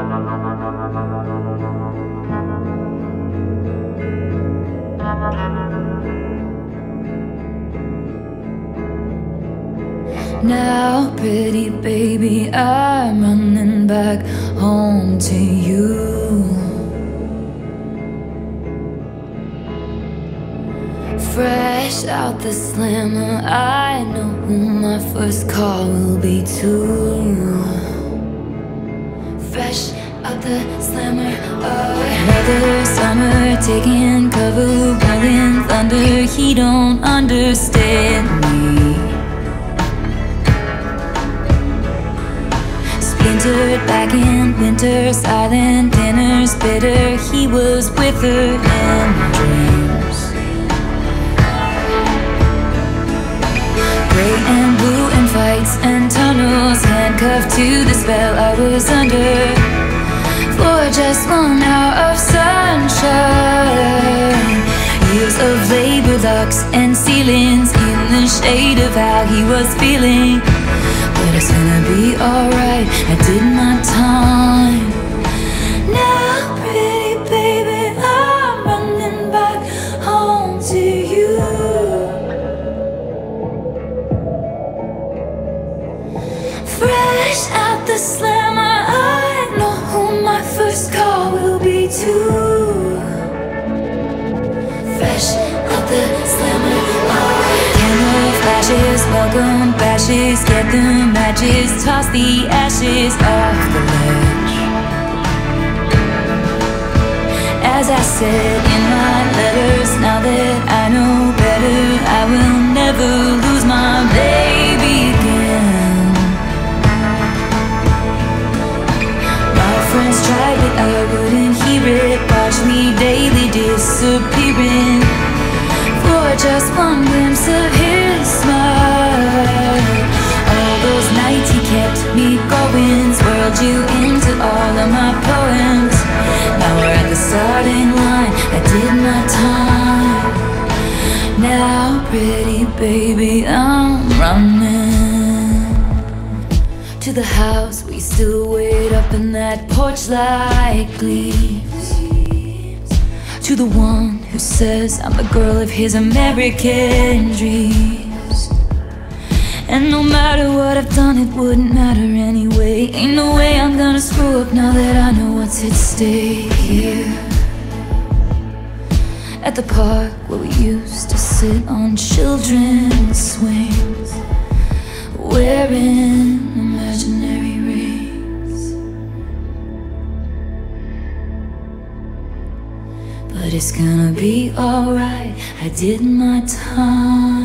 Now, pretty baby, I'm running back home to you. Fresh out the slammer, I know who my first call will be too. Fresh out the slammer, another summer, taking cover, rolling thunder. He don't understand me. Splintered back in winter, silent dinners, bitter. He was with her in dreams. Gray and blue in fights and tunnels, handcuffed to the spell I was under. For just 1 hour of sunshine, years of labor, locks and ceilings, in the shade of how he was feeling. But it's gonna be alright, I did my time. Now, pretty baby, I'm running back home to you. Fresh out the slammer, I know who my first call will be too. Fresh out the slammer, camera flashes, welcome bashes, get the matches, toss the ashes off the ledge. As I said in my letters, now that I know better, I will never lose my baby again. My friends tried but I wouldn't hear it, watch me daily disappearing. For just one glimpse of his smile, all those nights he kept me going, swirled you into all of my poems. Now we're at the starting line, I did my time. Now, pretty baby, I'm running to the house we still wait up in that porch like leaves. To the one who says I'm the girl of his American dreams. And no matter what I've done, it wouldn't matter anyway. Ain't no way I'm gonna screw up now that I know what's at stake here. At the park where we used to sit on children's swings, wearing imaginary rings. But it's gonna be alright, I did my time.